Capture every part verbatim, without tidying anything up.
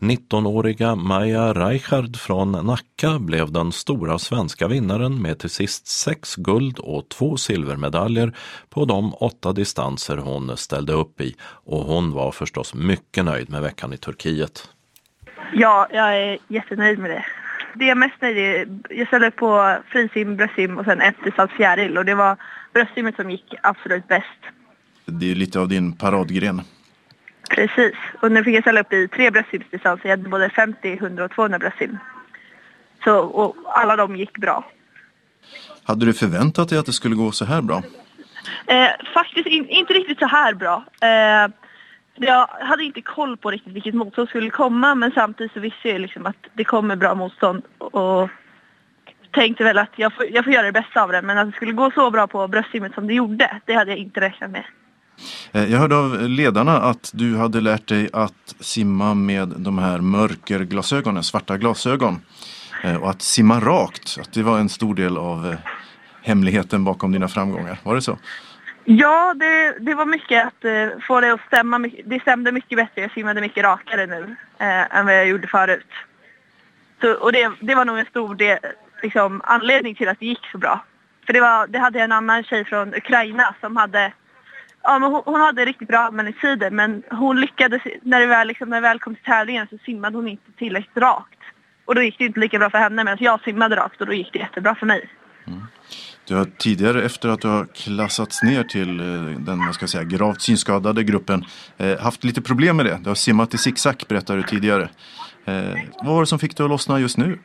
nittonåriga Maja Reichard från Nacka blev den stora svenska vinnaren med till sist sex guld och två silvermedaljer på de åtta distanser hon ställde upp i, och hon var förstås mycket nöjd med veckan i Turkiet. Ja, jag är jättenöjd med det. Det jag är mest nöjd är, jag ställde upp på frisim, bröstsim och sen eftersats fjäril, och det var bröstsimmet som gick absolut bäst. Det är lite av din paradgren. Precis, och nu fick jag ställa upp i tre bröstsimsdistanser. Jag hade både femtio, hundra och tvåhundra bröstsim. Så, och alla de gick bra. Hade du förväntat dig att det skulle gå så här bra? Eh, faktiskt in, inte riktigt så här bra. Eh, jag hade inte koll på riktigt vilket motstånd skulle komma, men samtidigt så visste jag liksom att det kommer bra motstånd, och tänkte väl att jag får, jag får göra det bästa av det. Men att det skulle gå så bra på bröstsimmet som det gjorde, det hade jag inte räknat med. Jag hörde av ledarna att du hade lärt dig att simma med de här mörkerglasögonen, svarta glasögon, och att simma rakt, att det var en stor del av hemligheten bakom dina framgångar. Var det så? Ja, det, det var mycket att uh, få det att stämma. Det stämde mycket bättre. Jag simmade mycket rakare nu uh, än vad jag gjorde förut. Så, och det, det var nog en stor del, liksom, anledning till att det gick så bra. För det, var, det hade en annan tjej från Ukraina som hade... Ja, men hon, hon hade riktigt bra användningstider, men hon lyckades, när det väl, liksom, när det väl kom till tävlingen så simmade hon inte tillräckligt rakt. Och då gick det inte lika bra för henne, men jag simmade rakt och då gick det jättebra för mig. Mm. Du har tidigare, efter att du har klassats ner till den, vad ska jag säga, gravt synskadade gruppen, eh, haft lite problem med det. Du har simmat i zigzag, berättade du tidigare. Eh, vad var det som fick dig att lossna just nu?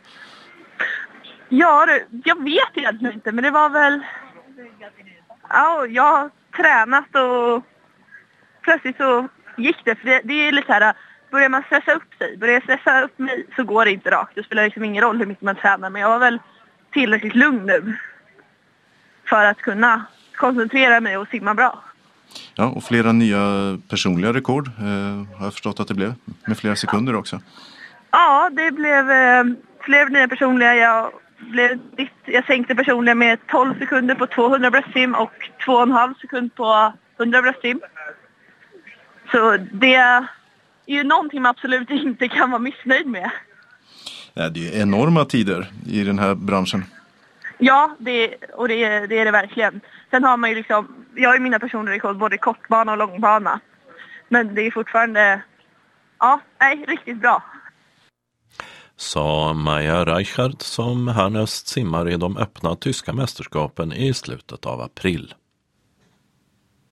Ja, det, jag vet egentligen inte, men det var väl... Ja, jag... tränat och plötsligt så gick det. För det, det är lite så här, börjar man stressa upp sig, börjar jag stressa upp mig så går det inte rakt. Det spelar liksom ingen roll hur mycket man tränar, men jag var väl tillräckligt lugn nu för att kunna koncentrera mig och simma bra. Ja, och flera nya personliga rekord eh, har jag förstått att det blev, med flera sekunder också. Ja, det blev eh, flera nya personliga. Jag Blev, jag sänkte personligen med tolv sekunder på tvåhundra bröstsim och två och en halv sekund på hundra bröstsim. Så det är ju någonting man absolut inte kan vara missnöjd med. Ja, det är enorma tider i den här branschen. Ja, det, och det är, det är det verkligen. Sen har man ju liksom, jag har ju mina personliga rekord både kortbana och långbana. Men det är fortfarande, ja, nej, riktigt bra. Sa Maja Reichard som härnäst simmar i de öppna tyska mästerskapen i slutet av april.